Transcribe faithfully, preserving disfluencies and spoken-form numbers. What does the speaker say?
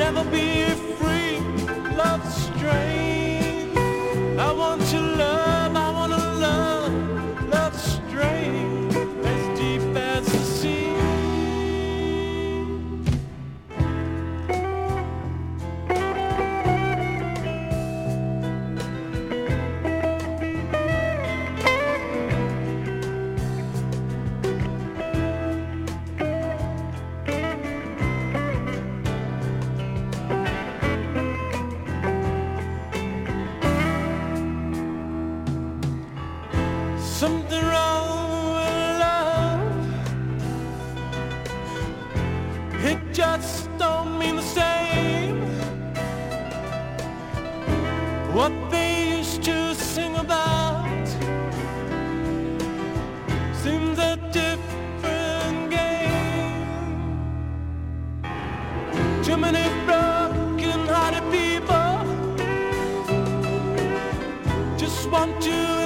never be free. Love's strange. I want to love, I want to love. Love's strange, as deep as the sea. Something wrong with love. It just don't mean the same. What they used to sing about seems a different game. Too many broken-hearted people just want to